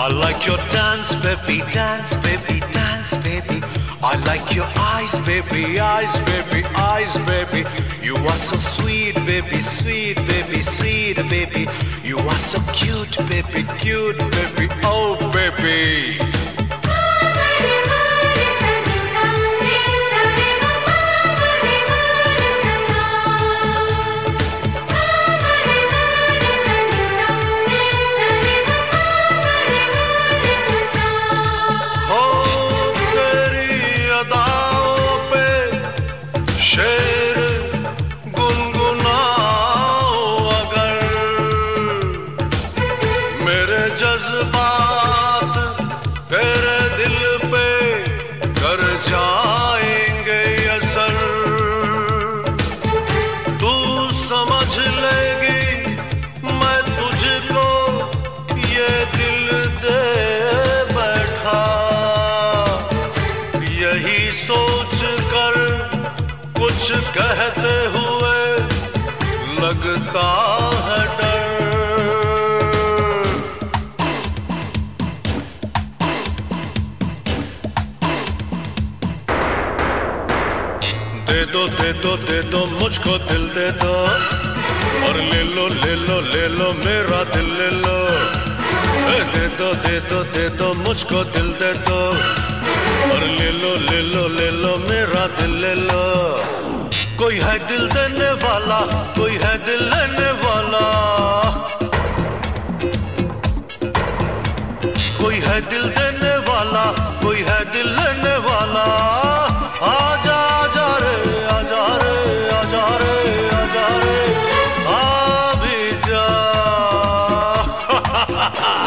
I like your dance, baby, dance, baby, dance, baby. I like your eyes, baby, eyes, baby, eyes, baby. You are so sweet, baby, sweet, baby, sweet, baby. You are so cute, baby, cute, baby, oh, baby. जज्बात तेरे दिल पे कर जाएंगे असर, तू समझ लेगी मैं तुझको ये दिल दे बैठा। यही सोच कर कुछ कहते हुए लगता है डर। दे दो मुझको दिल दे दो, और ले लो ले लो ले लो मेरा दिल ले लो। दे दो मुझको दिल दे दो, और ले लो ले लो ले लो मेरा दिल ले लो। कोई है दिल देने वाला, कोई है दिल लेने वाला, कोई है दिल देने वाला, कोई है दिल लेने वाला। आजा आजा रे, आजा रे, आजा रे, आजा रे, आ भी जा।